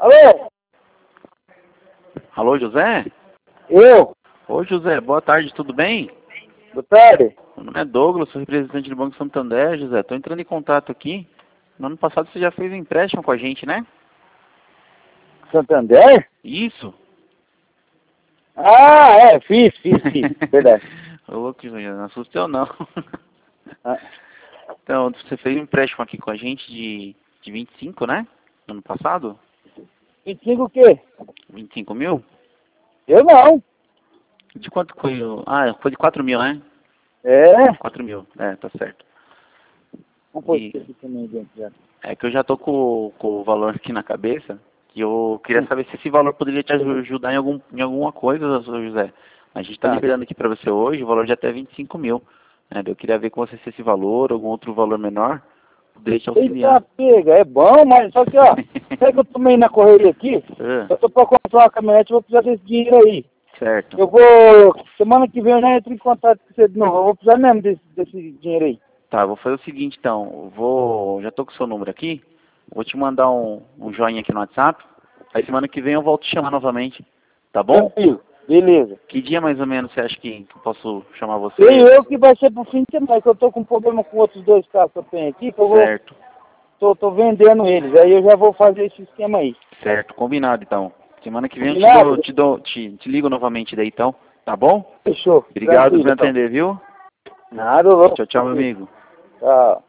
Alô? Alô, José? Eu? Oi, José, boa tarde, tudo bem? Boa tarde. Meu nome é Douglas, sou representante do Banco Santander, José. Estou entrando em contato aqui. No ano passado você já fez um empréstimo com a gente, né? Santander? Isso. Ah, fiz. Verdade. Ô, louco, José, não assustou não. Ah, Então, você fez um empréstimo aqui com a gente de 25, né? No ano passado? 25 o quê? 25 mil? Eu não. De quanto foi? Foi de 4 mil, né? É? 4 mil, tá certo. Vamos pôr E isso aqui também dentro já. é que eu já tô com o valor aqui na cabeça, que eu queria saber se esse valor poderia te ajudar em alguma coisa, seu José. A gente está Tá. liberando aqui para você hoje o valor de até 25 mil. Né? Eu queria ver com você se esse valor, algum outro valor menor, poderia te auxiliar. Eita, pega, é bom, mas só que, ó, sabe que eu tô meio na correria aqui? Ah, Eu tô pra comprar uma caminhonete, eu vou precisar desse dinheiro aí. certo. Eu vou, semana que vem eu já entro em contato com você de novo. Eu vou precisar mesmo desse dinheiro aí. Tá, vou fazer o seguinte então. Já tô com o seu número aqui. Vou te mandar um joinha aqui no WhatsApp. Aí semana que vem eu volto te chamar novamente. Tá bom? Tranquilo, beleza. Que dia mais ou menos você acha que eu posso chamar você? Creio eu que vai ser pro fim de semana, que eu tô com problema com outros dois carros que eu tenho aqui, que eu vou, Certo. tô vendendo eles. Aí eu já vou fazer esse esquema aí. Certo, combinado então. Semana que vem Combinado? te ligo novamente daí então, tá bom? Fechou. Obrigado por Tranquilo, me então. atender, viu? Nada, louco. Tchau, tchau, meu amigo. Tchau.